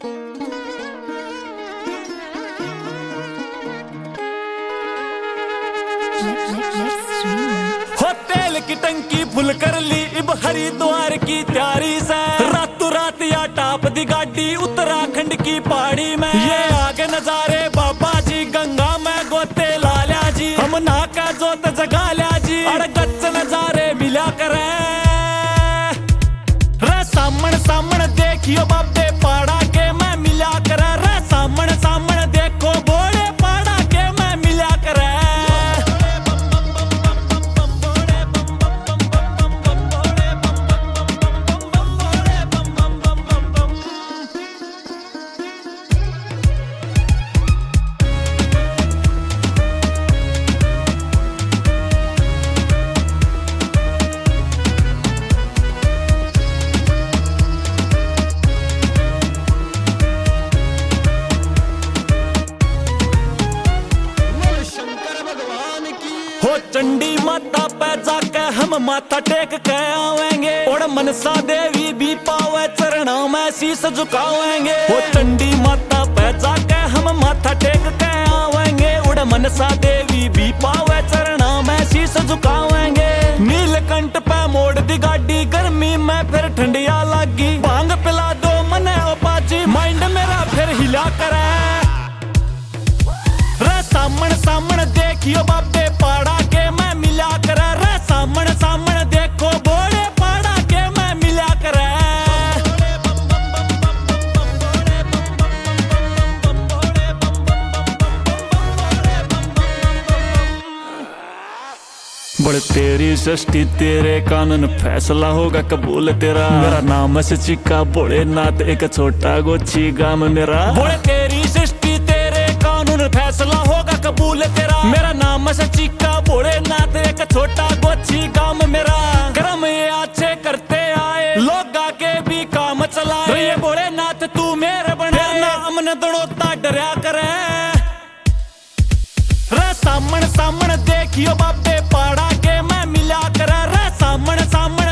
हो तेल की टंकी फुल कर ली इब हरिद्वार की तैयारी से, रातों रात या टाप दी गाड़ी उत्तराखंड की पहाड़ी में। ये आगे नजारे बाबा जी गंगा में गोते लाल्या जी, हम ना का जोत जगा लिया जी, अड़गच नजारे मिला करे रे। सामन सामन देखियो बाबे पहाड़ा के मैं मिला करे रे, सामन सामन देखो बोले पहाड़ा के मैं मिला करे। हो चंडी माता पे जाके हम माथा टेक के आवेंगे, और मनसा देवी भी पावे चरणों में शीश झुकावेंगे। हो चंडी माता पे जाके हम माथा टेक के आवेंगे, और मनसा देवी भी पावे चरणों में शीश झुकावेंगे। नीलकंठ पे मोड़ दी गाड़ी गर्मी में फिर ठंडिया लगी, भांग पिला दो मने ओ पाजी माइंड मेरा फिर हिला करे रे। सामन सामन देखियो बाबे पहाड़ा के मैं मिला करे रे, सामन सामन देखो बोले पहाड़ा के मैं मिला करे। बड़े तेरी सृष्टि तेरे कानून फैसला होगा कबूल तेरा, मेरा नाम से चिक्का बोले नाथ एक छोटा गोची गाम मेरा। बोले तेरी सृष्टि तेरे कानून फैसला होगा कबूल तेरा, मेरा नाम से चिक्का बोले नाथ एक छोटा गोची गाम मेरा। कर्म ये अच्छे करते आए लोग आगे भी काम चलाए, ये बोले नाथ तू मेरे बने नाम न दड़ोता डरिया करे रे। सामन सामन देखियो बाबे पहाड़ा के मैं मिला करे रे, सामन सामन